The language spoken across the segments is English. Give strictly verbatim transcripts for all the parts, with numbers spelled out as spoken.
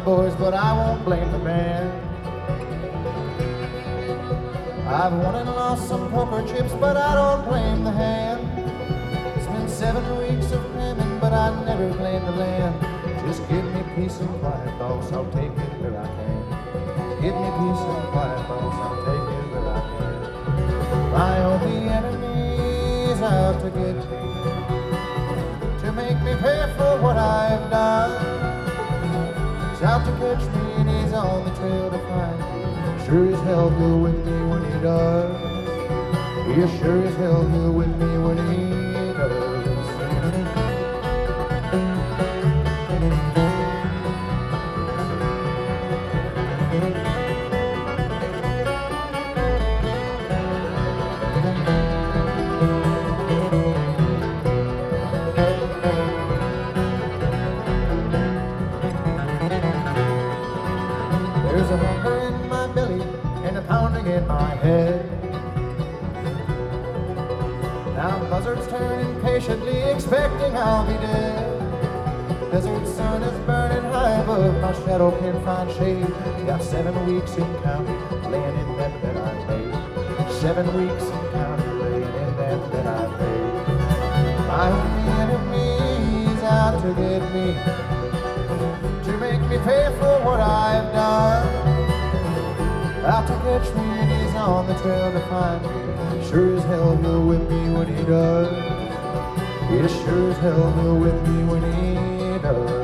boys, but I won't blame the man. I've won and lost some poker chips, but I don't blame the hand. It's been seven weeks of famine, but I never blame the land. Just give me peace and quiet, boss, I'll take it where I can. Give me peace and quiet, boss, I'll take it where I can. My only enemy's out to get me, to make me pay for what I've done. He's out to catch me and he's on the trail to find me. Sure as hell he'll whip me when he does. Yeah, sure as hell he'll whip me when he does. There's a hunger in my belly and a pounding in my head. Now buzzards turn impatiently, expecting I'll be dead. The desert sun is burning high above, my shadow can't find shade. Got seven weeks in county, laying in that bed I made. Seven weeks in county, laying in that bed I made. My only enemy's out to get me, to make me pay for what I've done. Out to catch me and he's on the trail to find me. Sure as hell he'll whip me when he does. Yeah, sure as hell he'll whip me when he does.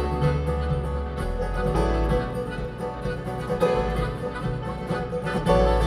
Bye.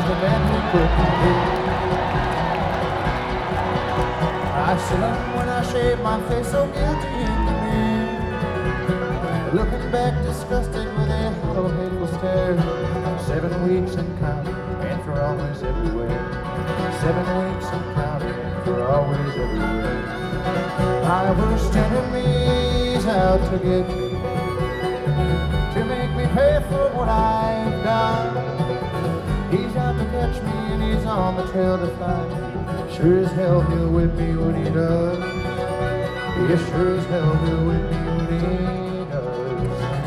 the man who put me here. I see him when I shave my face, so guilty in the mirror, looking back disgusted with a hollow, hateful stare. Seven weeks and counting, and for always everywhere. Seven weeks and counting, and for always everywhere. My worst enemy's out to get me, to make me pay for what I've done. He's out to catch me and he's on the trail to find me. Sure as hell he'll whip me when he does. Yes, sure as hell he'll whip me when he does.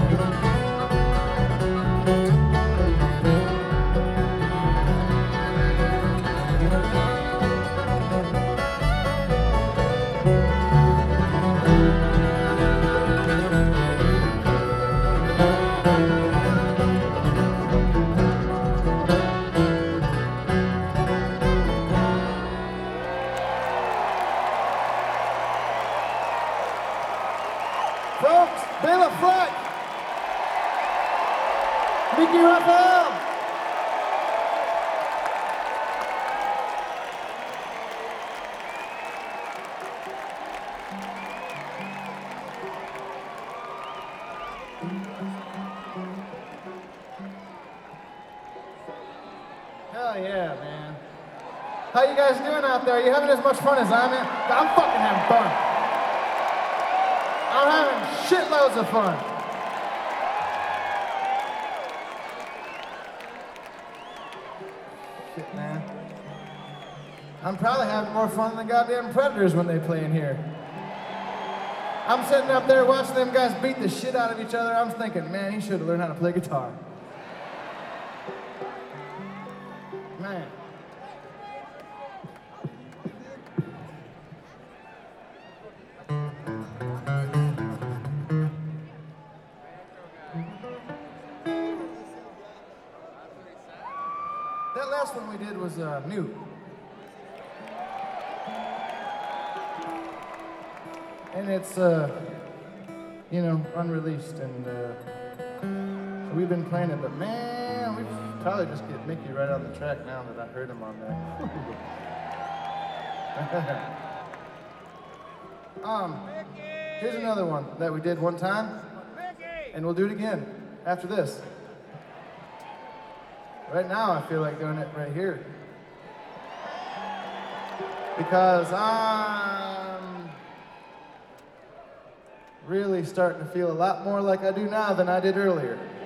Folks, Bela Fleck, Mickey Raphael. Hell yeah, man. How you guys doing out there? Are you having as much fun as I am? I'm fucking having fun. I'm having shitloads of fun. Shit, man. I'm probably having more fun than the goddamn Predators when they play in here. I'm sitting up there watching them guys beat the shit out of each other. I'm thinking, man, he should have learned how to play guitar. Man. That last one we did was uh, new. And it's, uh, you know, unreleased, and uh, so we've been playing it, but man, we probably just get Mickey right on the track now that I heard him on there. um, here's another one that we did one time, and we'll do it again after this. Right now, I feel like doing it right here. Because I'm really starting to feel a lot more like I do now than I did earlier.